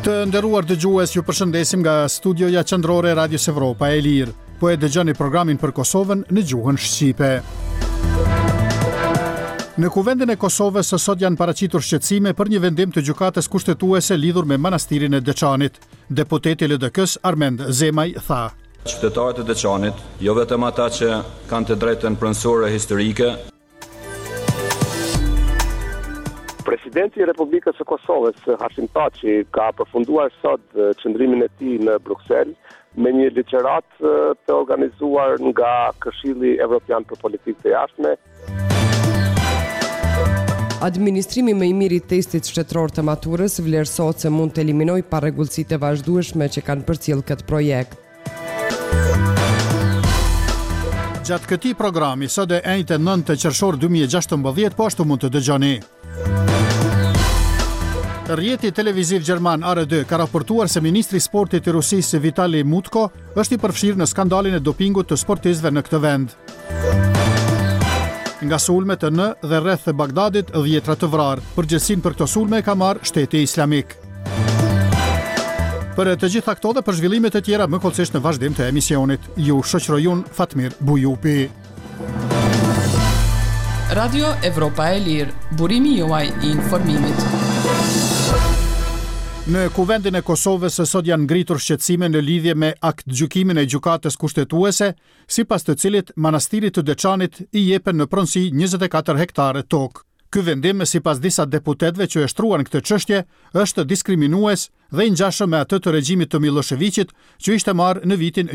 Të nderuar dëgjues, ju përshëndesim nga studioja qendrore Radios Evropa e Lirë. Po e dëgjoni programin për Kosovën në gjuhën shqipe. Në kuvendin e Kosovës sot janë paraqitur shqetësime për një vendim të gjykatës kushtetuese lidhur me manastirin e Deçanit. Deputeti i LDK-s Armend Zemaj tha: Qytetarët e Deçanit, jo vetëm ata që kanë të drejtën pronësore historike. Presidenti i Republikës së Kosovës, Hashim Thaçi, ka përfunduar sot qëndrimin e tij në Bruksel me një ligjërat të organizuar nga Këshilli Evropian për Politikë të Jashtme. Administrimi më i mirë i testit shtetëror të maturës vlerësohet se mund të eliminojë parregullsitë e vazhdueshme që kanë përcjell këtë projekt. Gjatë këtij programi, sot e 9 qershor 2016, po ashtu mund të dëgjoni. Rjeti televiziv gjerman ARD ka raportuar se ministri i sportit i Rusisë Vitali Mutko është i përfshirë në skandalin e dopingut të sportistëve në këtë vend. Nga sulmet në dhe rreth Bagdadit, 10 të vrarë. Përgjegjësinë për këto sulme ka marrë Shteti Islamik. Për të gjitha këto dhe për zhvillimet e tjera më kollësisht në vazhdim të emisionit. Ju shoqëroj unë Fatmir Bujupi. Radio Evropa e Lirë, burimi juaj i informimit. Në kuvendin e Kosovës sot janë ngritur shqetësime në lidhje me aktgjykimin e gjykatës kushtetuese, sipas të cilit manastirit të Deçanit i jepen në pronësi 24 hektare tokë. Ky vendim, sipas disa deputetëve që e shtruan këtë çështje, është diskriminues dhe i ngjashëm me atë të regjimit të Miloševićit që ishte marrë në vitin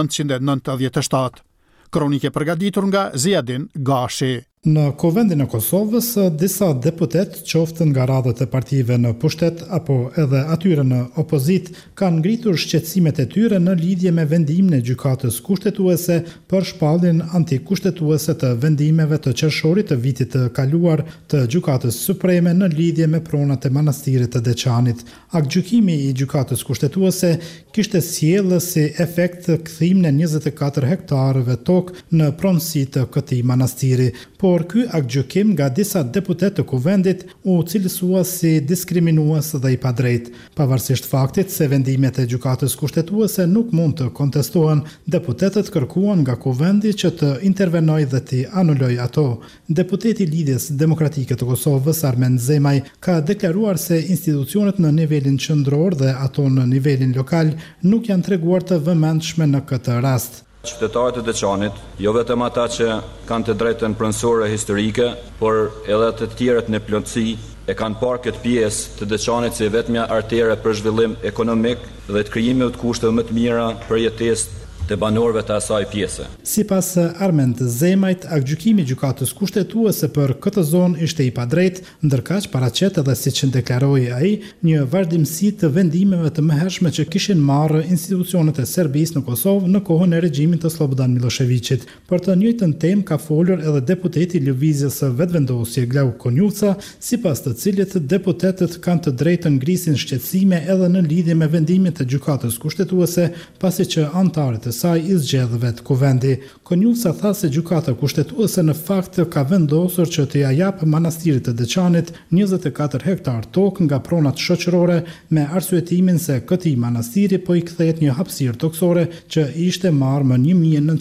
1997. Kronike përgatitur nga Ziadin Gashi. Në kuvendin e Kosovës, disa deputet, qoftë nga radhët e partive në pushtet apo edhe atyre në opozit, kanë ngritur shqetësimet e tyre në lidhje me vendimin e gjykatës kushtetuese për shpalljen antikushtetuese të vendimeve të qershorit të vitit të kaluar të gjykatës supreme në lidhje me pronat e manastirit të Deçanit. Aktgjykimi i gjykatës kushtetuese kishte sjellë si efekt kthimin e 24 hektarëve tokë në pronësi të këtij manastiri. Por ky aktgjykim nga disa deputet të kuvendit u cilësua si diskriminues dhe i padrejt. Pavarësisht faktit se vendimet e gjykatës kushtetuese nuk mund të kontestohen, deputetët kërkuan nga kuvendi që të intervenojë dhe të anulojë ato. Deputeti i Lidhjes Demokratike të Kosovës, Armend Zemaj, ka deklaruar se institucionet në nivelin qendror dhe ato në nivelin lokal nuk janë treguar të vëmendshme në këtë rast. Qytetarët e Deçanit, jo vetëm ata që kanë të drejtën pronësore historike, por edhe të tjerët në plotësi e kanë parë këtë pjesë të Deçanit si vetmja artere për zhvillim ekonomik dhe të krijimit të kushteve më të mira për jetesë të banorëve të asaj pjese. Sipas Armend Zemajt, aktgjykimi i gjykatës kushtetuese për këtë zonë ishte i padrejtë, ndërkaq paraqet edhe siç deklaroi ai, një vazhdimsi të vendimeve të mëhershme që kishin marrë institucionet e Serbisë në Kosovë në kohën e regjimit të Slobodan Miloševićit. Për të njëjtën temë ka folur edhe deputeti i Lëvizjes së Vetvendosje Glauk Konjulca, sipas të cilit deputetët kanë të drejtën ngrisin shqetësime edhe në lidhje me vendimin e gjykatës kushtetuese, pasi që anëtarët saj i zgjedh vetë kuvendi. Konjulca tha se gjykata kushtetuese në fakt ka vendosur që të ja jap manastirit të Deçanit 24 hektar tokë nga pronat shoqërore me arsyetimin se këtij manastiri po i kthehet një hapësirë toksore që ishte marrë më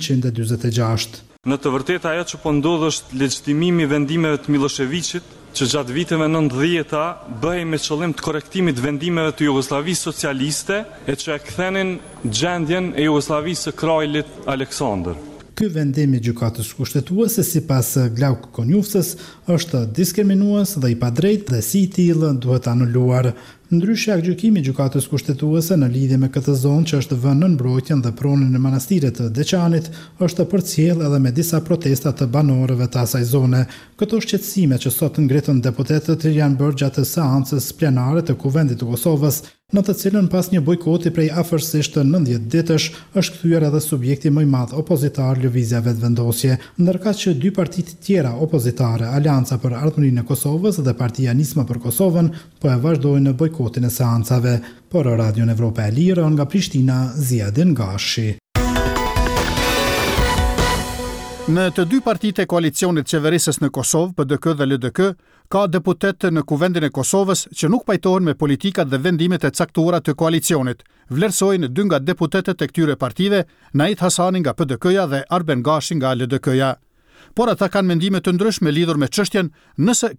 1946. Në të vërtetë ajo që po ndodh është legjitimimi i vendimeve të Miloševićit që gjatë viteve 90-ta bëhej me qëllim të korektimit vendimeve të Jugosllavisë socialiste e që e kthenin gjendjen e Jugosllavisë së krajlit Aleksandër. Ky vendim i gjykatës kushtetuese sipas Glauk Konjulcës është diskriminues dhe i padrejtë dhe si i tillë duhet anuluar. Ndryshe, aktgjykimi i gjykatës kushtetuese në lidhje me këtë zonë që është vënë në mbrojtjen dhe pronën e manastirit të Deçanit është përcjell edhe me disa protesta të banorëve të asaj zone. Këto shqetësime që sot ngritën deputetët janë bërë gjatë seancës plenare të Kuvendit të Kosovës, në të cilën pas një bojkoti prej afërsisht 90 ditësh është kthyer edhe subjekti më i madh opozitar Lëvizja Vetvendosje, ndërkaq që dy partitë tjera opozitare, Alianca për Ardhmërinë e Kosovës dhe Partia Nisma për Kosovën, po e vazhdojnë bojkotin e seancave. Por Radio Evropa e Lirë nga Prishtina, Ziadin Gashi. Në të dy partitë e koalicionit qeverisës në Kosovë, PDK dhe LDK, ka deputet në Kuvendin e Kosovës që nuk pajtohen me politikat dhe vendimet e caktuara të koalicionit, vlerësojnë dy nga deputetet e këtyre partive, Nait Hasani nga PDK-ja dhe Arben Gashi nga LDK-ja. Por ata kanë mendime të ndryshme lidhur me çështjen nëse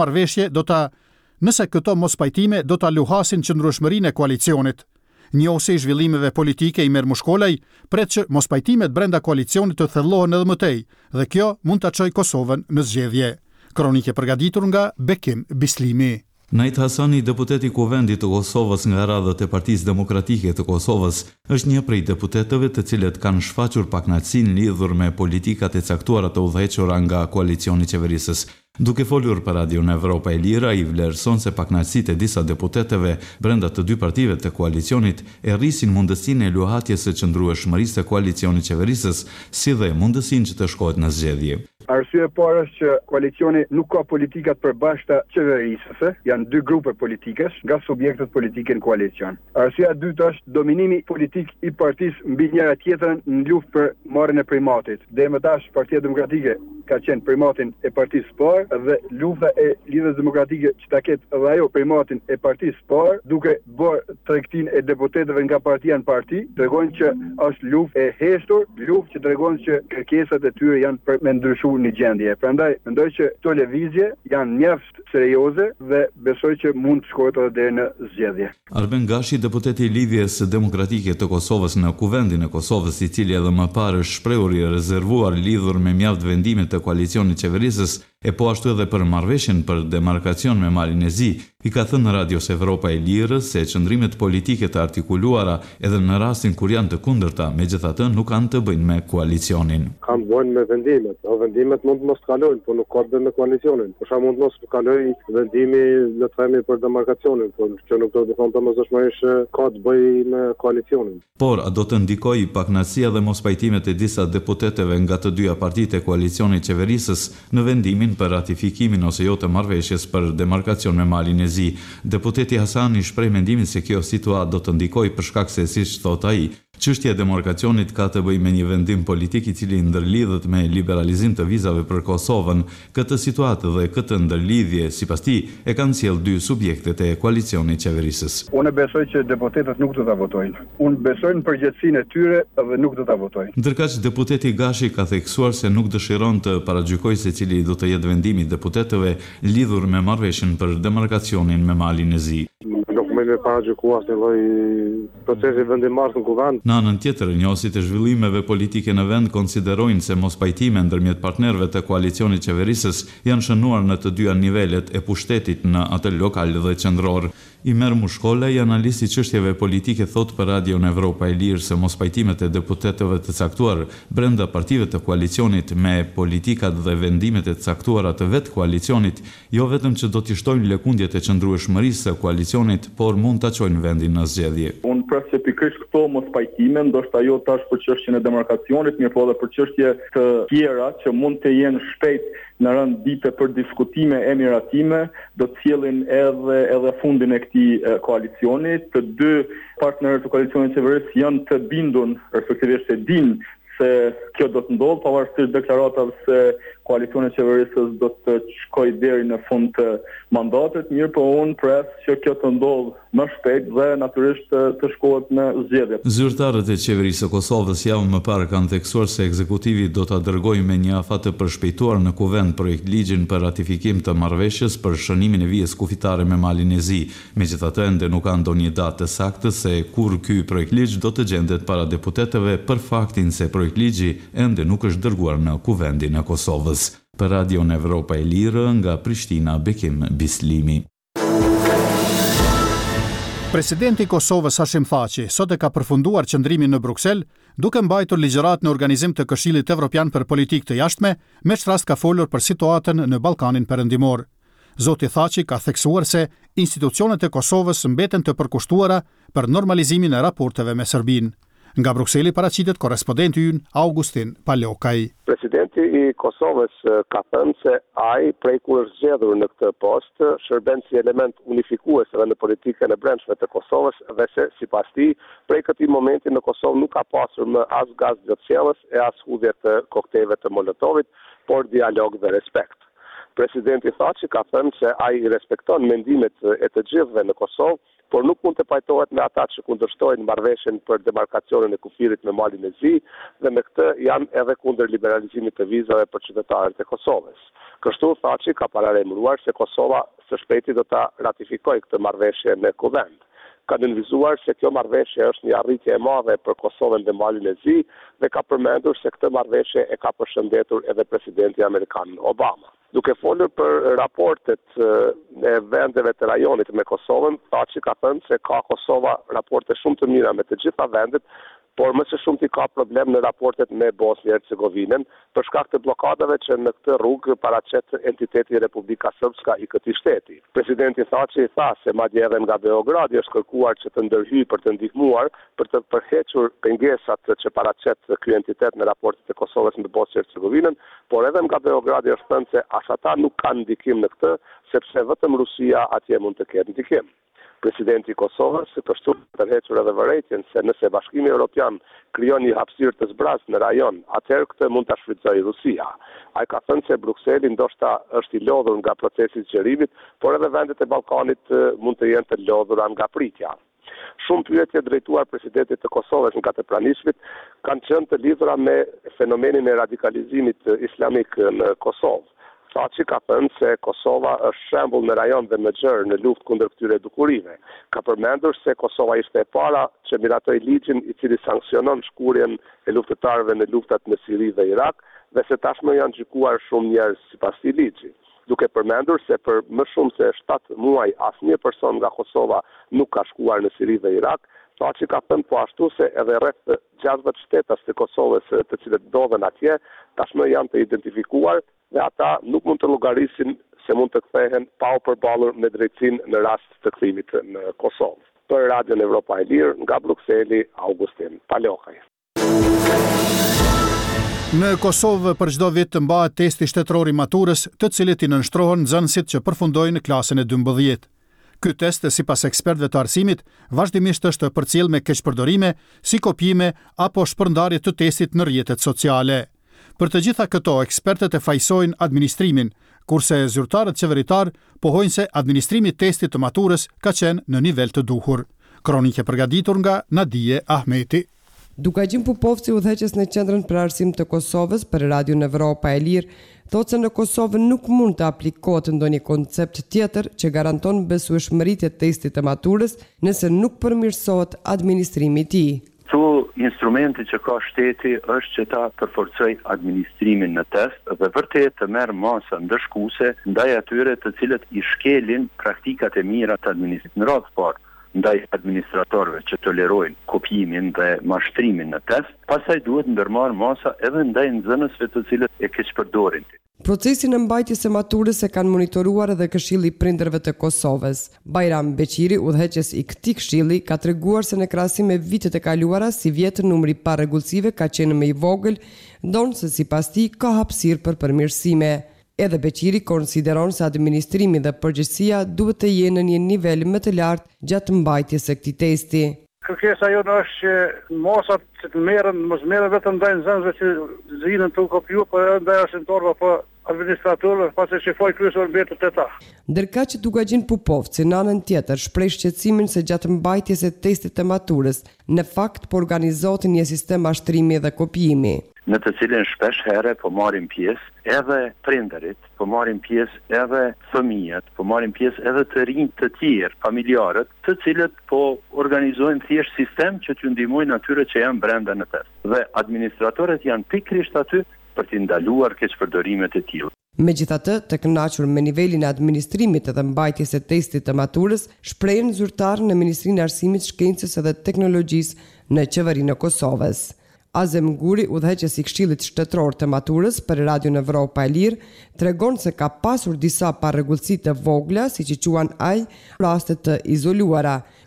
këto mospajtime do ta luhasin qëndrueshmërinë e koalicionit. Njohësi i zhvillimeve politike i Mermushkolaj pret që mospajtimet brenda koalicionit të thellohen edhe më tej dhe kjo mund ta çojë Kosovën në zgjedhje. Kronikë përgatitur nga Bekim Bislimi. Nait Hasani, deputeti i Kuvendit të Kosovës nga radhët e Partisë Demokratike të Kosovës, është një prej deputetëve të cilët kanë shfaqur pakënaqësinë lidhur me politikat e caktuara të udhëhequra nga koalicioni qeverisës. Duke folur për Radion Evropa e Lira, i vlerëson se pakënaqësitë e disa deputetëve brenda të dy partive të koalicionit e rrisin mundësinë e luhatjes së qëndrueshmërisë së koalicionit qeverisës, si dhe mundësinë që të shkohet në zgjedhje. Arsye e parë është që koalicioni nuk ka politikat përbashkëta qeverisëse, janë dy grupe politikesh nga subjektet politike në koalicion. Arsyeja e dytë është dominimi politik i partisë mbi njëra tjetrën në luftë për marrjen e primatit. Deri më tash Partia Demokratike ka qenë primatin e partisë së parë dhe lufta e Lidhjes Demokratike që ta ketë edhe ajo primatin e partisë së parë, duke bërë tregtinë e deputetëve nga partia në parti, tregojnë që është luftë e heshtur, luftë që tregon që kërkesat e tyre janë për me ndryshuar një gjendje. Prandaj mendoj që këto lëvizje janë mjaft serioze dhe besoj që mund të shkohet edhe deri në zgjedhje. Arben Gashi, deputeti i Lidhjes Demokratike të Kosovës në Kuvendin e Kosovës, i cili edhe më parë është shprehur i rezervuar lidhur me mjaft vendime të koalicionit qeverisës, e po ashtu edhe për marrëveshjen për demarkacion me Malin e Zi, i ka thënë Radios Evropa e Lirës se qëndrimet politike të artikuluara edhe në rastin kur janë të kundërta, megjithatë nuk kanë të bëjnë me koalicionin. Kanë bëjnë me vendimet, vendimet mund të mos kalojnë, por nuk ka të bëjnë me koalicionin. Për shkak mund të mos kalojë vendimi le të themi për demarkacionin, por që nuk do të thonë domosdoshmërisht ka të bëjë me koalicionin. Por a do të ndikojë pakënaqësia dhe mospajtimet e disa deputetëve nga të dyja partitë e koalicionit qeverisës në vendimin për ratifikimin ose jo të marrëveshjes për demarkacion me Malin e Zi? Deputeti Hasani shpreh mendimin se kjo situatë do të ndikojë për shkak se, siç thot ai, çështja e demarkacionit ka të bëjë me një vendim politik i cili ndërlidhet me liberalizim të vizave për Kosovën. Këtë situatë dhe këtë ndërlidhje, sipas tij, e kanë sjellë dy subjektet e koalicionit qeverisës. Unë besoj që deputetët nuk do ta votojnë. Unë besoj në përgjegjësinë e tyre dhe nuk do ta votojnë. Ndërkaq deputeti Gashi ka theksuar se nuk dëshiron të paragjykojë se cili do të jetë vendimi i deputetëve lidhur me marrëveshjen për demarkacionin me Malin e Zi. Me paragjykuar asnjë lloj procesi vendimtar në kuvend. Në anën tjetër, njohësit e zhvillimeve politike në vend konsiderojnë se mospajtime ndërmjet partnerëve të koalicionit qeverisës janë shënuar në të dyja nivelet e pushtetit në atë lokal dhe qendror. I Mermushkolaj, analist i çështjeve politike, thot për Radion Evropa e Lirë se mospajtimet e deputetëve të caktuar brenda partive të koalicionit me politikat dhe vendimet e caktuara të vetë koalicionit jo vetëm që do t'i shtojnë lëkundjet e qëndrueshmërisë së koalicionit, por mund ta çojnë vendin në zgjedhje. Unë pres se pikërisht këto mospajtime, ndoshta jo tash për çështjen e demarkacionit, mirë po edhe për çështje të tjera që mund të jenë shpejt në rënd dite për diskutime e miratime, do të sjellin edhe fundin e këtij koalicioni. Të dy partnerët e koalicionit qeverisë janë të bindur, respektivisht e dinë se kjo do të ndodhë, pavarësisht deklaratave se koalicioni i qeverisës do të shkojë deri në fund të mandatit, mirë po unë pres që kjo të ndodhë më shpejt dhe natyrisht të shkohet në zgjedhje. Zyrtarët e qeverisë së Kosovës javën më parë kanë theksuar se ekzekutivi do ta dërgojë me një afat të përshpejtuar në kuvend projekt ligjin për ratifikim të marrëveshjes për shënimin e vijës kufitare me Malin e Zi. Megjithatë, ende nuk ka ndonjë datë të saktë se kur ky projekt ligj do të gjendet para deputetëve, për faktin se projekt ligji ende nuk është dërguar në kuvendin e Kosovës. Për Radion Evropa e Lirë, nga Prishtina, Bekim Bislimi. Presidenti i Kosovës Hashim Thaçi sot e ka përfunduar qëndrimin në Bruksel, duke mbajtur ligjërat në organizim të Këshillit Evropian për Politikë të Jashtme, me rast ka folur për situatën në Ballkanin Perëndimor. Zoti Thaçi ka theksuar se institucionet e Kosovës mbeten të përkushtuara për normalizimin e raporteve me Serbinë. Nga Brukseli paraqitet korrespondenti ynë Augustin Palokaj. Presidenti I Kosovës ka thënë se ai prej kur është zgjedhur në këtë post shërben si element unifikues edhe në politikën e brendshme të Kosovës dhe se sipas tij prej këtij momenti në Kosovë nuk ka pasur më as gaz gjatësjellës e as hudhje të koktejve të Molotovit, por dialog dhe respekt. Presidenti tha që ka thënë se ai I respekton mendimet e të gjithëve në Kosovë, por nuk mund të pajtohet me ata që kundërshtojnë marrëveshjen për demarkacionin e kufirit me Malin e Zi dhe me këtë janë edhe kundër liberalizimit të vizave për qytetarët e Kosovës. Kështu Thaçi ka paralajmëruar se Kosova së shpejti do ta ratifikojë këtë marrëveshje në Kuvend. Ka nënvizuar se kjo marrëveshje është një arritje e madhe për Kosovën dhe Malin e Zi dhe ka përmendur se këtë marrëveshje e ka përshëndetur edhe presidenti amerikan Obama. Duke folur për raportet e vendeve të rajonit me Kosovën, Thaçi ka thënë se ka Kosova raporte shumë të mira me të gjitha vendet, por më së shumti ka problem në raportet me Bosnjë-Hercegovinën për shkak të blokadave që në këtë rrugë paraqet entiteti Republika Srpska I këtij shteti. Presidenti Thaçi tha se madje edhe nga Beogradi është kërkuar që të ndërhyjë për të ndihmuar për të përhequr pengesat që paraqet ky entitet në raportet e Kosovës me Bosnjë-Hercegovinën, por edhe nga Beogradi është thënë se as ata nuk kanë ndikim në këtë, sepse vetëm Rusia atje mund të ketë ndikim. Presidenti I Kosovës kështu tërhequr edhe vërejtjen se nëse Bashkimi Evropian krijon një hapësirë të zbrazë në rajon, atëherë këtë mund ta shfrytëzojë Rusia. Ai ka thënë se Brukseli ndoshta është I lodhur nga procesi I zgjerimit, por edhe vendet e Ballkanit mund të jenë të lodhura nga pritja. Shumë pyetje drejtuar presidentit të Kosovës nga të pranishmit kanë qenë të lidhura me fenomenin e radikalizimit islamik në Kosovë. Thaçi ka thënë se Kosova është shembull në rajon dhe në gjërë në luftë kundër këtyre dukurive. Ka përmendur se Kosova ishte e para që miratoi ligjin I cili sanksionon shkurjen e luftëtarëve në luftat në Siri dhe Irak dhe se tashmë janë gjykuar shumë njerëz sipas këtij ligji. Duke përmendur se për më shumë se 7 muaj asnjë person nga Kosova nuk ka shkuar në Siri dhe Irak, Thaçi ka thënë po ashtu se edhe rreth 60 shtetas të Kosovës të cilët ndodhen atje tashmë janë të identifikuar dhe ata nuk mund të llogarisin se mund të kthehen pa u përballur me drejtësinë në rast të kthimit në Kosovë. Për Radion Evropa e Lirë, nga Brukseli, Augustin Palokaj. Në Kosovë për çdo vit mbahet testi shtetëror I maturës, të cilit I nënshtrohen nxënësit që përfundojnë klasën e 12. Ky test, sipas ekspertëve të arsimit, vazhdimisht është përcjell me keqpërdorime, si kopjime apo shpërndarje të testit në rrjetet sociale. Për të gjitha këto, ekspertët e fajsojnë administrimin, kurse zyrtarët qeveritar pohojnë se administrimi I testit të maturës ka qenë në nivel të duhur. Kronike përgatitur nga Nadije Ahmeti. Dukajgjim Pupovci, udhëheqës në Qendrën për Arsim të Kosovës për Radion Evropa e Lirë, thotë se në Kosovë nuk mund të aplikohet ndonjë koncept tjetër që garanton besueshmëritë e testit të maturës nëse nuk përmirësohet administrimi I tij. Instrumenti që ka shteti është që ta përforcoj administrimin në test dhe vërtet të merr masa ndëshkuese ndaj atyre të cilët I shkelin praktikat e mira të administrimit. Në radhë parë ndaj administratorëve që tolerojnë kopjimin dhe mashtrimin në test, pastaj duhet ndërmarr masa edhe ndaj nxënësve të cilët e keqpërdorin. Procesin e mbajtjes së maturës e kanë monitoruar edhe Këshilli I Prindërve të Kosovës. Bajram Beqiri, udhëheqës I këtij këshilli, ka treguar se në krahasim me vitet e kaluara, si vjet numri I parregullsive ka qenë më I vogël, ndonë se sipas tij ka hapësirë për përmirësime. Edhe Beqiri konsideron se administrimi dhe përgjegjësia duhet të jenë në një nivel më të lartë gjatë mbajtjes së këtij testi. Kërkesa jonë është që mosat që të merren, mos merren vetëm ndaj nxënësve që zinën të kopju, por edhe ndaj arsimtarëve apo administratorëve, pasi shifoj kryesor mbetet te ta. Ndërkaq Dukajgjin Pupovci në anën tjetër shpreh shqetësimin se gjatë mbajtjes së testit të maturës, në fakt po organizohet një sistem mashtrimi dhe kopjimi, në të cilin shpesh herë po marrin pjesë edhe prindërit, po marrin pjesë edhe fëmijët, po marrin pjesë edhe të rinj të tjerë, familjarët, të cilët po organizojnë thjesht sistem që t'ju ndihmojnë atyre që janë brenda në test. Dhe administratorët janë pikërisht aty për t'i ndaluar keqpërdorimet e tilla. Megjithatë, të kënaqur me nivelin e administrimit dhe mbajtjes së testit të maturës, shprehen zyrtarë në Ministrinë e Arsimit, Shkencës dhe Teknologjisë në Qeverinë e Kosovës. Azem Guri, udhëheqës I Këshillit Shtetëror të Maturës për Radion Evropa e Lirë, tregon se ka pasur disa parregullsi të vogla, siç I quan ai, raste të izoluara,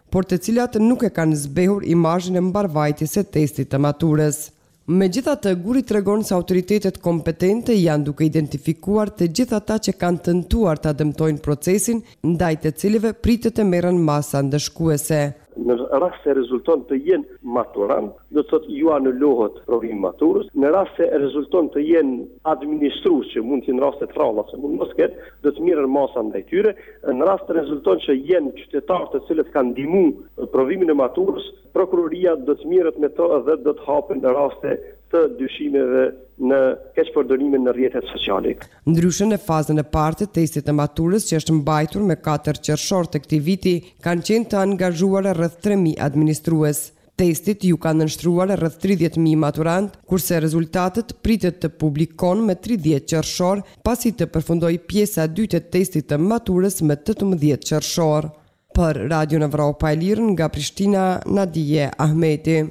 por të cilat nuk e kanë zbehur imazhin e mbarvajtjes së testit të maturës. Megjithatë, Guri tregon se autoritetet kompetente janë duke identifikuar të gjithë ata që kanë tentuar ta dëmtojnë procesin, ndaj të cilëve pritet të merren masa ndëshkuese. Në rast se rezulton të jenë maturant, do të thotë ju anulohet provimi maturës. Në rast se rezulton të jenë administrues, që mund të jenë raste të rralla, se mund mos ketë, do të merren masa ndaj tyre. Në rast se rezulton që jenë qytetarë të cilët kanë ndihmuar provimin e maturës, prokuroria do të merret me to dhe do të hapen në raste të dyshimeve në keqpërdorimin në rrjetet sociale. Ndryshe në fazën e parë të testit të maturës, që është mbajtur me 4 qershor të këtij viti, kanë qenë të angazhuar rreth 3000 administrues. Testit ju kanë nënshtruar rreth 30.000 maturant, kurse rezultatet pritet të publikon me 30 qershor, pasi të përfundoj pjesa e dytë e testit të maturës me 18 qershor. Për Radio Evropa e Lirë, nga Prishtina, Nadije Ahmeti.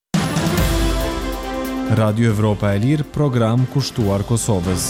Radio Evropa e Lirë, program kushtuar Kosovës.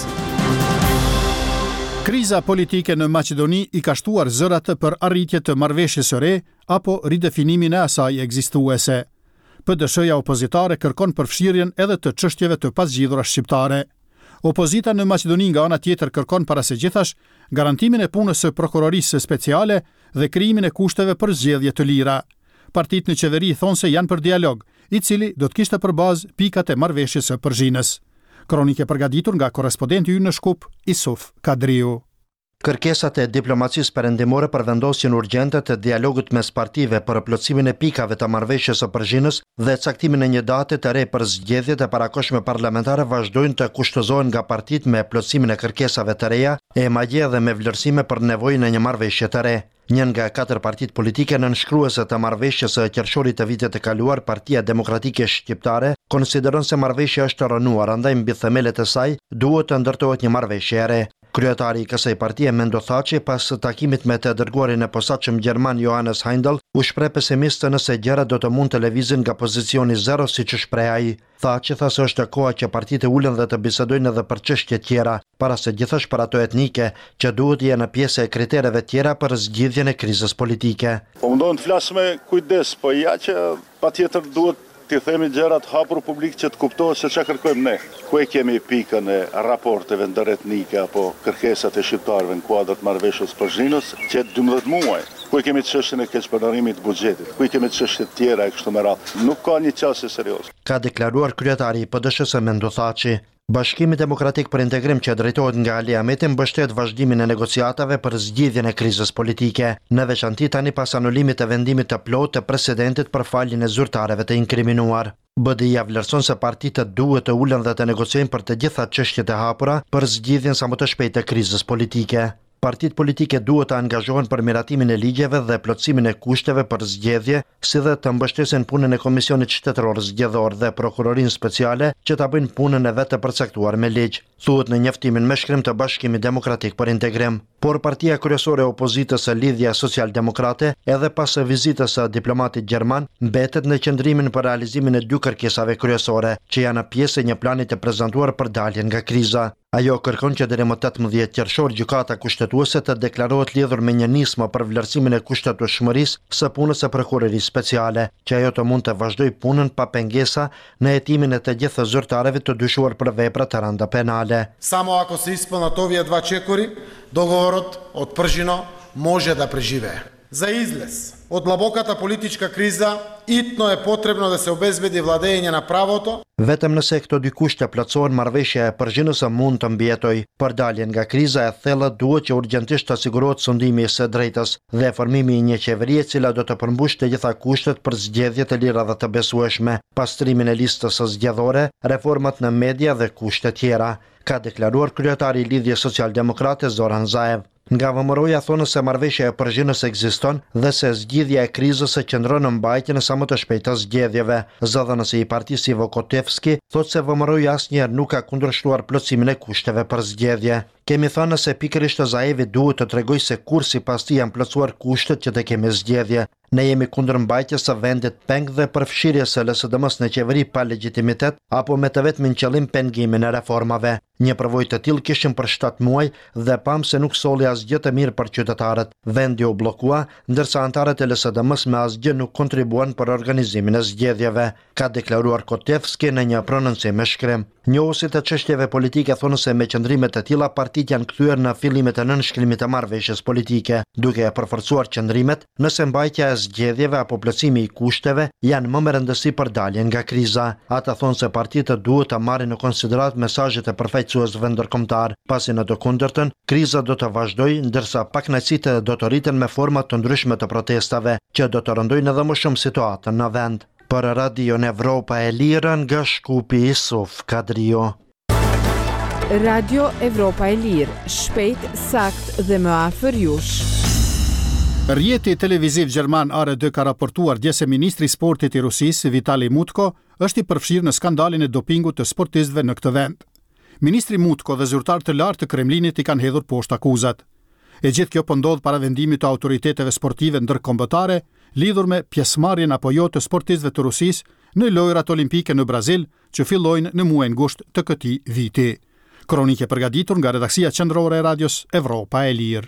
Kriza politike në Maqedoni I ka shtuar zërat për arritje të marrëveshjes së re apo ridefinimin e asaj ekzistuese. PDSH-ja opozitare kërkon përfshirjen edhe të çështjeve të pasgjidhura shqiptare. Opozita në Maqedoni nga ana tjetër kërkon para së gjithash garantimin e punës së prokurorisë speciale dhe krijimin e kushteve për zgjedhje të lira. Partitë në qeveri thonë se janë për dialog, I cili do të kishte për bazë pikat e marrëveshjes së Përzhinës. Kronike përgatitur nga korrespondenti ynë në Shkup, Isuf Kadriu. Kërkesat e diplomacisë perëndimore për vendosjen urgjente të dialogut mes partive për plotësimin e pikave të marrëveshjes së Përzhinës dhe caktimin e një date të re për zgjedhjet e parakohshme parlamentare vazhdojnë të kushtozohen nga partitë me plotësimin e kërkesave të reja e madje edhe me vlerësime për nevojën e një marrëveshje të re. Njën nga 4 partitë politike nënshkruese të marrëveshjes së qershorit të vitit të kaluar, Partia Demokratike Shqiptare konsideron se marrëveshja është rënuar, andaj mbi themelet e saj duhet të ndërtohet një marrëveshje e re. Kryetari I kësaj partie Mendo Thaçi pas takimit me të dërguarin e posaçëm gjerman Johannes Heindel u shpreh pesimist nëse gjërat do të mund të lëvizin nga pozicioni zero siç shpreh ai. Thaçi tha se është koha që partitë ulen dhe të bisedojnë edhe për çështje tjera, para se gjithashtu për ato etnike që duhet jenë pjesë e kritereve tjera për zgjidhjen e krizës politike. Po mundohen të flas me kujdes, po ja që patjetër duhet të themi gjërat hapur publik që të kuptohet se çfarë kërkojmë ne. Ku e kemi pikën e raporteve ndëretnike apo kërkesat e shqiptarëve në kuadër të marrëveshjes Përzhinës që 12 muaj. Ku e kemi çështjen e keqpërdorimit të buxhetit, ku e kemi çështje të tjera e kështu me radhë. Nuk ka një çështje serioze. Ka deklaruar kryetari I PDSH-s Mendo Thaçi. Bashkimi Demokratik për Integrim që drejtohet nga Ali Ahmeti mbështet vazhdimin e negociatave për zgjidhjen e krizës politike, në veçanti tani pas anulimit të vendimit të plotë të presidentit për faljen e zyrtarëve të inkriminuar. BDI-ja vlerëson se partitë duhet të ulen dhe të negociojnë për të gjitha çështjet e hapura për zgjidhjen sa më të shpejtë të krizës politike. Partitë politike duhet të angazhohen për miratimin e ligjeve dhe plotësimin e kushteve për zgjedhje, si dhe të mbështesin punën e Komisionit Shtetëror Zgjedhor dhe Prokurorinë Speciale që ta bëjnë punën e vetë të përcaktuar me ligj, thuhet në njoftimin me shkrim të Bashkimit Demokratik për Integrim. Por partia kryesore e opozitës së Lidhja Social-Demokrate, edhe pas vizitës së diplomatit gjerman, mbetet në qëndrimin për realizimin e 2 kërkesave kryesore, që janë pjesë e një plani të prezantuar për daljen nga kriza. Ajo kërkon që deri më 18 qershor gjykata kushtetuese të deklarohet lidhur me një nismë për vlerësimin e kushtetueshmërisë së punës së prokurorisë speciale, që ajo të mund të vazhdojë punën pa pengesa në hetimin e të gjithë zyrtarëve të dyshuar për vepra të rënda penale. Само ако се изпълнат овие 2 чекори, договорот од Пржино може да преживее. За излез од длабоката политичка криза итно е потребно да се обезбеди владење на правото. Vetëm nëse këto 2 kushte plotësohen, marrëveshja e Përzhinës mund të mbijetojë. Për daljen nga kriza e thellët duhet që urgjentisht të sigurohet sundimi I së drejtës dhe formimi I një qeverie e cila do të përmbushë të gjitha kushtet për zgjedhje të lira dhe të besueshme, pastrimin e listës së zgjedhore, reformat në media dhe kushte tjera, ka deklaruar kryetari I Lidhjes Social-Demokrate Zoran Zaev. Nga vëmëroja thonë se marrëveshja e Përzhinës ekziston dhe se zgjidhja e krizës qëndron në mbajtjen e sa më të shpejtë të zgjedhjeve. Zëdhënësi I partisë Ivo Kotevski thotë se vëmëroja asnjëherë nuk ka kundërshtuar plotësimin e kushteve për zgjedhje. kemi thënë se pikërisht Zaevi duhet të tregoj se kur sipas tij janë plotësuar kushtet që të kemi zgjedhje. Ne jemi kundër mbajtjes së vendit peng dhe përfshirjes së LSDM-s në qeveri pa legjitimitet apo me të vetmin qëllim pengimin e reformave. Një përvojë të tillë kishim për 7 muaj dhe pam se nuk solli asgjë të mirë për qytetarët. Vendi u bllokua, ndërsa anëtarët e LSDM-s me asgjë nuk kontribuan për organizimin e zgjedhjeve, ka deklaruar Kotevski në një prononcim me shkrim. Njohuesit e çështjeve politike thonë se me qëndrime të tilla partitë janë kthyer në fillimet e nënshkrimit të marrëveshjes politike, duke e përforcuar qëndrimet nëse mbajtja e zgjedhjeve apo plotësimi i kushteve janë më me rëndësi për daljen nga kriza. Ata thonë se partitë duhet të marrin në konsiderat mesazhet e përfaqësuesve ndërkombëtar, pasi në të kundërtën kriza do të vazhdojë, ndërsa pakënaqësitë do të rriten me forma të ndryshme të protestave, që do të rëndojnë edhe më shumë situatën në vend. Për Radion Evropa e Lirë nga Shkupi Isuf Kadrio. Radio Evropa e Lirë, shpejt, sakt dhe më afër jush. Rjeti televiziv gjerman ARD ka raportuar dje se ministri i sportit i Rusisë, Vitali Mutko, është i përfshirë në skandalin e dopingut të sportistëve në këtë vend. Ministri Mutko dhe zyrtar të lartë të Kremlinit i kanë hedhur poshtë akuzat. E gjithë kjo po ndodh para vendimit të autoriteteve sportive ndërkombëtare lidhur me pjesëmarrjen apo jo të sportistëve të Rusisë në lojrat olimpike në Brazil, që fillojnë në muajin gusht të këtij viti. Kronikë përgatitur nga redaksia qendrore e Radios Evropa e Lirë.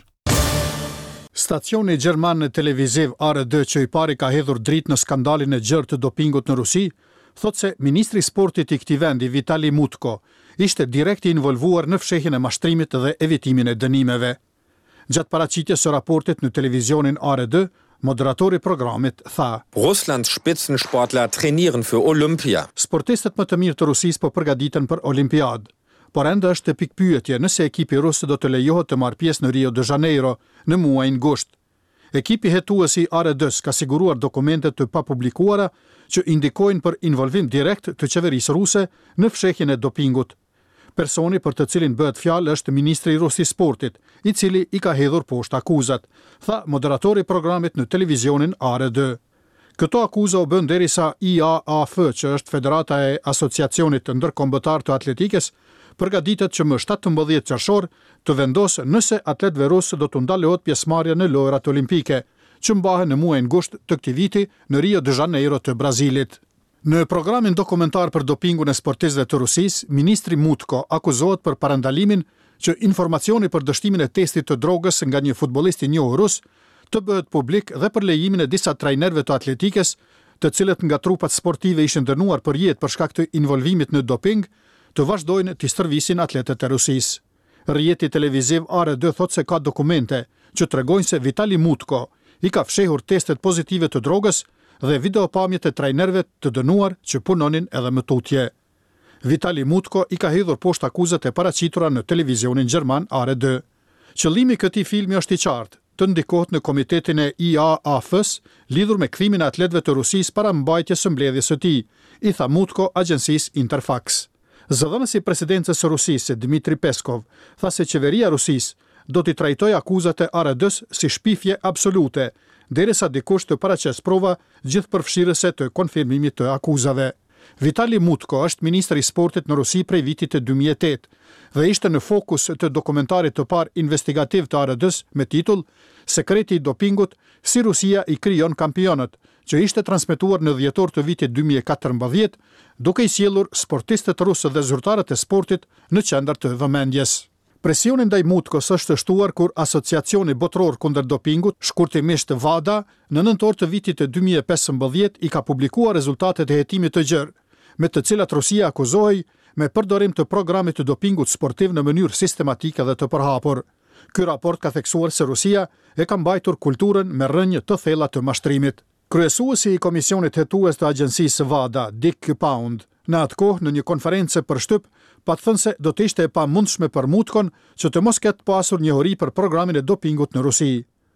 Stacioni gjerman televiziv ARD, që i pari ka hedhur dritë në skandalin e gjerë të dopingut në Rusi, thot se ministri i sportit i këtij vendi, Vitali Mutko, ishte direkt i involvuar në fshehjen e mashtrimit dhe evitimin e dënimeve. Gjatë paraqitjes së raportit në televizionin ARD, moderatori i programit tha: Russlands Spitzensportler trainieren für Olympia. Sportistët më të mirë të Rusisë po përgatiten për Olimpiadë, por ende është pikpyetje nëse ekipi rus do të lejohet të marrë pjesë në Rio de Janeiro në muajin gusht. Ekipi hetues i ARD-s ka siguruar dokumente të papublikuara që indikojnë për involvim direkt të qeverisë ruse në fshehjen e dopingut. Personi për të cilin bëhet fjalë është ministri i Rus i sportit, i cili i ka hedhur poshtë akuzat, tha moderatori i programit në televizionin ARD. Këto akuza u bën derisa IAAF, që është Federata e Asociacionit Ndërkombëtar të Atletikës, përgatitet që më 17 qershor të vendosë nëse atletëve rusë do të ndalohet pjesëmarrja në lojrat olimpike, që mbahen në muajin gusht të këtij viti në Rio de Janeiro të Brazilit. Në programin dokumentar për dopingun e sportistëve të Rusisë, ministri Mutko akuzohet për parandalimin që informacioni për dështimin e testit të drogës nga një futbollist i njohur rus të bëhet publik dhe për lejimin e disa trajnerëve të atletikës, të cilët nga trupat sportive ishin dënuar për jetë për shkak të involvimit në doping, të vazhdojnë të stërvisin atletët e Rusisë. Rjeti televiziv ARD thot se ka dokumente që tregojnë se Vitali Mutko i ka fshehur testet pozitive të drogës dhe videopamjet e trajnerëve të dënuar që punonin edhe më tutje. Vitali Mutko i ka hedhur poshtë akuzat e paraqitura në televizionin gjerman ARD. Qëllimi i këtij filmi është i qartë, të ndikohet në komitetin e IAAF-s lidhur me kthimin e atletëve të Rusisë para mbajtjes së mbledhjes së tij, i tha Mutko agjencisë Interfax. Zëdhënësi i presidencës së Rusisë, Dmitri Peskov, tha se qeveria e Rusisë do t'i trajtojë akuzat e ARD-s si shpifje absolute, derisa dikush të paraqes prova gjithëpërfshirëse të konfirmimit të akuzave. Vitali Mutko është ministri i sportit në Rusi prej vitit të 2008 dhe ishte në fokus të dokumentarit të parë investigativ të ARD-s me titull Sekreti i dopingut, si Rusia i krijon kampionët, që ishte transmetuar në dhjetor të vitit 2014, duke i sjellur sportistët rusë dhe zyrtarët e sportit në qendër të vëmendjes. Presioni ndaj Mutkos është shtuar kur Asociacioni Botror kundër dopingut, shkurtimisht WADA, në nëntor të vitit të 2015 i ka publikuar rezultatet e hetimit të gjerë, me të cilat Rusia akuzohej me përdorim të programit të dopingut sportiv në mënyrë sistematike dhe të përhapur. Ky raport ka theksuar se Rusia e ka mbajtur kulturën me rrënjë të thella të mashtrimit. Kryesuesi i komisionit hetues të agjencisë WADA, Dick Pound, në atë kohë në një konferencë për shtyp, pa të thënë se do të ishte e pamundshme për Mutkon që të mos ketë pasur njohuri për programin e dopingut në Rusi.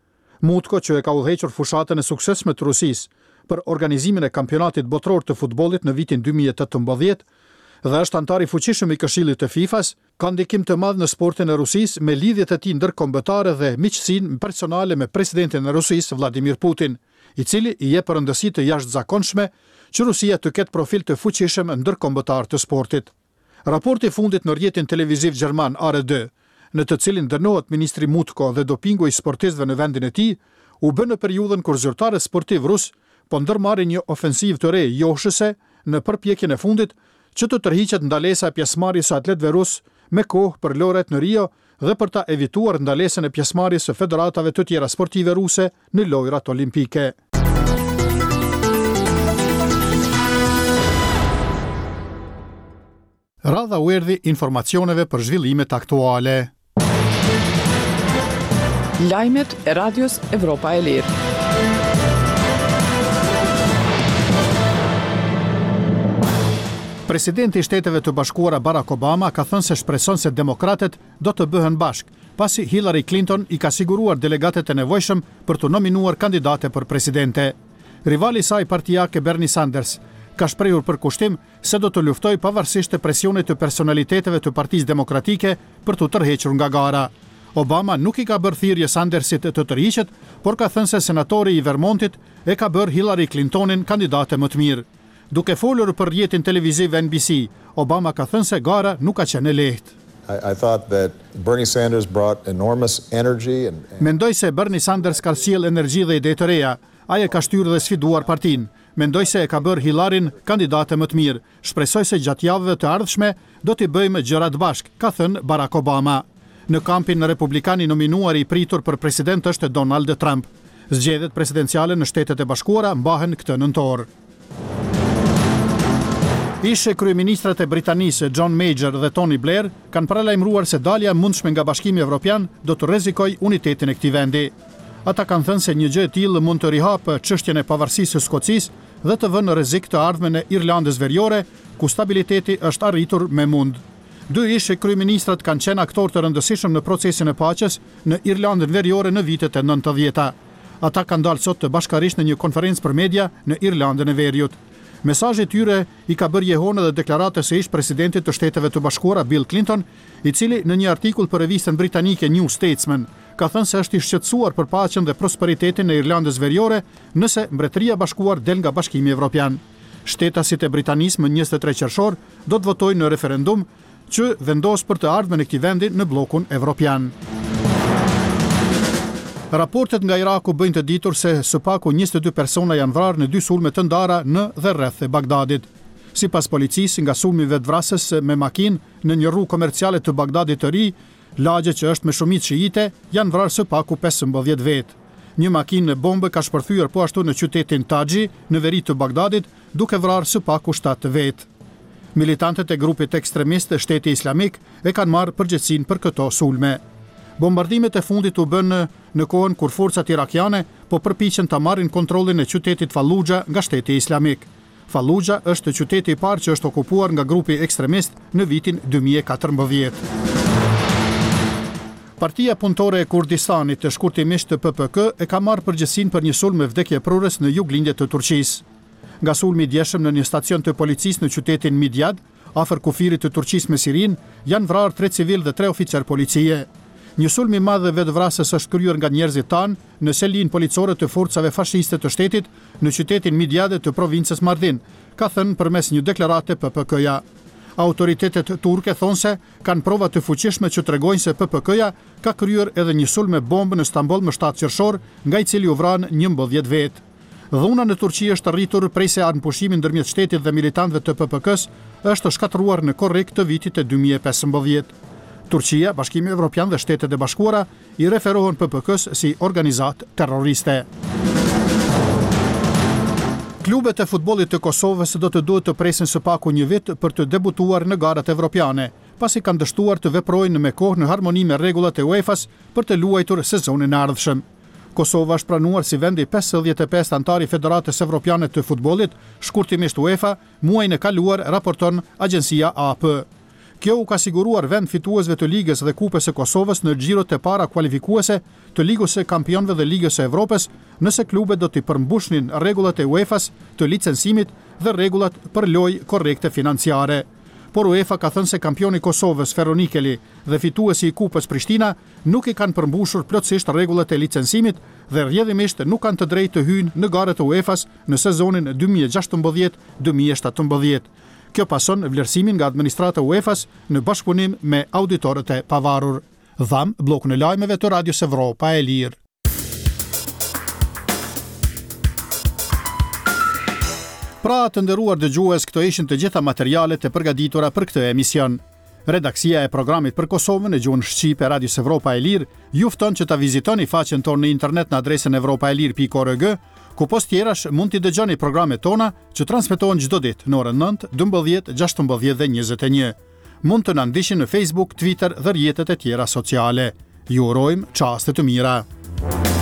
Mutko, që e ka udhëhequr fushatën e suksesshme të Rusisë për organizimin e kampionatit botror të futbollit në vitin 2018 dhe është antar i fuqishëm i Këshillit të FIFA-s, ka ndikim të madh në sportin e Rusisë me lidhjet e tij ndërkombëtare dhe miqësinë personale me presidentin e Rusisë Vladimir Putin, i cili i jep rëndësi të jashtëzakonshme që Rusia të ketë profil të fuqishëm ndërkombëtar të sportit. Raporti i fundit në rrjetin televiziv gjerman ARD në të cilin dënohet ministri Mutko dhe dopingu i sportistëve në vendin e tij, u bë në periudhën kur zyrtarët sportiv rus po ndërmarrin një ofensivë të re joshëse në përpjekjen e fundit që të tërhiqet ndalesa e pjesëmarrjes së atletëve rus me kohë për lojrat në Rio dhe për ta evituar ndalesën e pjesëmarrjes së federatave të tjera sportive ruse në lojrat olimpike. Radha u erdhi informacioneve për zhvillimet aktuale. Lajmet e Radios Evropa e Lirë. Presidenti i Shteteve të Bashkuara Barack Obama ka thënë se shpreson se demokratët do të bëhen bashk, pasi Hillary Clinton i ka siguruar delegatët e nevojshëm për të nominuar kandidate për presidente. Rivali i saj partijake Bernie Sanders ka shprehur për kushtim se do të luftoj pavarësisht të presionit të personaliteteve të Partisë Demokratike për të tërhequr nga gara. Obama nuk i ka bërë thirrje Sandersit të tërhiqet, por ka thënë se senatori i Vermontit e ka bërë Hillary Clintonin kandidate më të mirë. Duke folur për rrjetin televiziv NBC, Obama ka thënë se gara nuk ka qenë e lehtë. I thought that Bernie Sanders brought enormous energy and Mendoj se Bernie Sanders ka sjell energji dhe ide të reja. Ai e ka shtyrë dhe sfiduar partinë. Mendoj se e ka bërë Hillaryn kandidate më të mirë. Shpresoj se gjatë javëve të ardhshme do t'i bëjmë gjërat bashk, ka thënë Barack Obama. Në kampin republikan i nominuar i pritur për president është Donald Trump. Zgjedhjet presidenciale në Shtetet e Bashkuara mbahen këtë nëntor. Ishe kryeministrat e Britanisë John Major dhe Tony Blair kanë paralajmëruar se dalja e mundshme nga Bashkimi Evropian do të rrezikojë unitetin e këtij vendi. Ata kanë thënë se një gjë e tillë mund të rihapë çështjen e pavarësisë së Skocisë dhe të vënë në rrezik të ardhmen e Irlandës Veriore, ku stabiliteti është arritur me mund. Dy ishe kryeministrat kanë qenë aktorë të rëndësishëm në procesin e paqes në Irlandën Veriore në vitet e 90-ta. Ata kanë dalë sot të bashkarisht në një konferencë për media në Irlandën e Veriut. Mesazhi i tyre i ka bërë jehon edhe deklaratës së ish-presidentit të Shteteve të Bashkuara Bill Clinton, i cili në një artikull për revistën britanike New Statesman ka thënë se është i shqetësuar për paqen dhe prosperitetin e Irlandës Veriore nëse Mbretëria e Bashkuar del nga Bashkimi Evropian. Shtetasit e Britanisë më 23 qershor do të votojnë në referendum që vendos për të ardhmen e këtij vendi në bllokun evropian. Raportet nga Iraku bëjnë të ditur se së paku 22 persona janë vrarë në 2 sulme të ndara në dhe rreth e Bagdadit. Sipas policisë, nga sulmi vetvrasës me makinë në një rrugë komerciale të Bagdadit të ri, lagje që është me shumicë shiite, janë vrarë së paku 15 vetë. Një makinë bombe ka shpërthyer po ashtu në qytetin Taxhi, në veri të Bagdadit, duke vrarë së paku 7 vetë. Militantët e grupit ekstremist Shteti Islamik e kanë marrë përgjegjësinë për këto sulme. Bombardimet e fundit u bën në kohën kur forcat irakiane po përpiqen ta marrin kontrollin e qytetit Fallujah nga Shteti Islamik. Fallujah është qyteti i parë që është okupuar nga grupi ekstremist në vitin 2014. Partia Punëtore e Kurdistanit, shkurtimisht PPK, e ka marrë përgjegjësinë për një sulm me vdekje prurës në juglindje të Turqisë. Nga sulmi i djeshëm në një stacion të policisë në qytetin Midyat, afër kufirit të Turqisë me Sirin, janë vrarë 3 civil dhe 3 oficer policie. Një sulm i madh dhe vetvrasës është kryer nga njerëzit tanë në selin policore të forcave fashiste të shtetit në qytetin Midyat të provincës Mardin, ka thënë përmes një deklarate PPK-ja. Autoritetet turke thonë se kanë prova të fuqishme që tregojnë se PPK-ja ka kryer edhe një sulm me bombë në Stamboll më 7 qershor, nga i cili u vran 11 vetë. Dhuna në Turqi është arritur prej se armëpushimi ndërmjet shtetit dhe militantëve të PPK-s është shkatëruar në korrik të vitit e 2015. Turqia, Bashkimi Evropian dhe Shtetet e Bashkuara i referohen PPK-s si organizatë terroriste. Klubet e futbollit të Kosovës do të duhet të presin së paku një vit për të debutuar në garat evropiane, pasi kanë dështuar të veprojnë me kohë në harmoni me rregullat e UEFA-s për të luajtur sezonin e ardhshëm. Kosova është pranuar si vendi 55 antar i Federatës Evropiane të Futbollit, shkurtimisht UEFA, muajin e kaluar, raporton agjencia AP. Kjo u ka siguruar vend fituesve të Ligës dhe Kupës së Kosovës në xhirot e para kualifikuese të Ligës së Kampionëve dhe Ligës së Evropës, nëse klubet do t'i përmbushnin rregullat e UEFA-s të licencimit dhe rregullat për lojë korrekte financiare. Por UEFA ka thënë se kampioni i Kosovës Feronikeli dhe fituesi i Kupës Prishtina nuk i kanë përmbushur plotësisht rregullat e licencimit dhe rrjedhimisht nuk kanë të drejtë të hyjnë në garat e UEFA-s në sezonin 2016-2017. Kjo pason vlerësimin nga administrata UEFA-s në bashkëpunim me auditorët e pavarur. Dham bllokun e lajmeve të Radios Evropa e Lirë. Pra të nderuar dëgjues, këto ishin të gjitha materialet e përgatitura për këtë emision. Redaksia e programit për Kosovën e gjuhën shqipe Radios Evropa e Lirë ju fton që ta vizitoni faqen tonë në internet në adresën evropaelir.org, ku post tjerash mund t'i dëgjoni programet tona që transmetohen çdo ditë në orën 9, 12, 16 dhe 21. Mund të na ndiqni në Facebook, Twitter dhe rrjetet e tjera sociale. Ju urojmë çaste të mira.